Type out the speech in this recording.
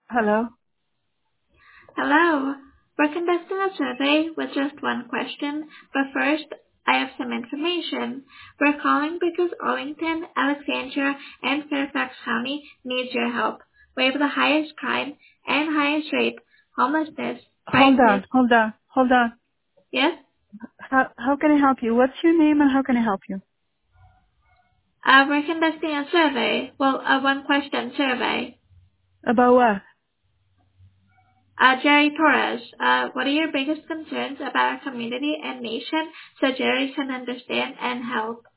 Hello. Hello. We're conducting a survey with just one question, but first, I have some information. We're calling because Arlington, Alexandria, and Fairfax County needs your help. We have the highest crime and highest rape, homelessness, Hold crisis. on. Hold on. Hold on. Yes? How can I help you? What's your name and how can I help you? We're conducting a survey. Well, a one-question survey. About what? Jerry Torres, what are your biggest concerns about our community and nation so Jerry can understand and help?